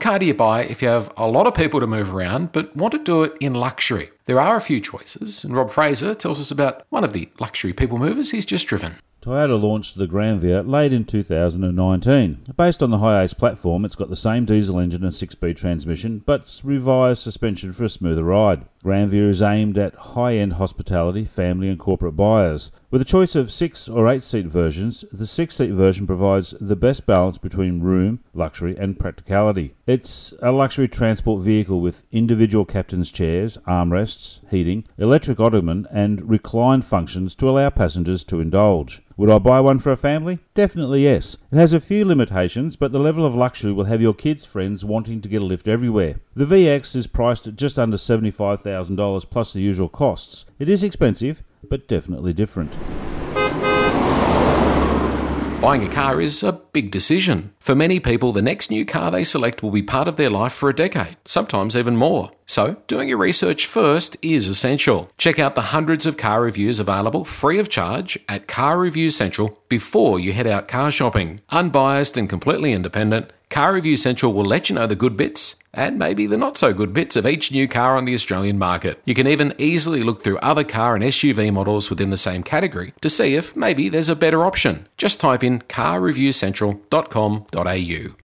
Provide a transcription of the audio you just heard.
car do you buy if you have a lot of people to move around but want to do it in luxury? There are a few choices, and Rob Fraser tells us about one of the luxury people movers he's just driven. Toyota launched the Granvia late in 2019. Based on the Hiace platform, it's got the same diesel engine and 6-speed transmission, but revised suspension for a smoother ride. Granvia is aimed at high-end hospitality, family and corporate buyers. With a choice of 6 or 8-seat versions, the 6-seat version provides the best balance between room, luxury and practicality. It's a luxury transport vehicle with individual captain's chairs, armrests, heating, electric ottoman and recline functions to allow passengers to indulge. Would I buy one for a family? Definitely yes. It has a few limitations, but the level of luxury will have your kids' friends wanting to get a lift everywhere. The VX is priced at just under $75,000 plus the usual costs. It is expensive, but definitely different. Buying a car is a big decision. For many people, the next new car they select will be part of their life for a decade, sometimes even more. So, doing your research first is essential. Check out the hundreds of car reviews available free of charge at Car Review Central before you head out car shopping. Unbiased and completely independent, Car Review Central will let you know the good bits and maybe the not so good bits of each new car on the Australian market. You can even easily look through other car and SUV models within the same category to see if maybe there's a better option. Just type in carreviewcentral.com.au.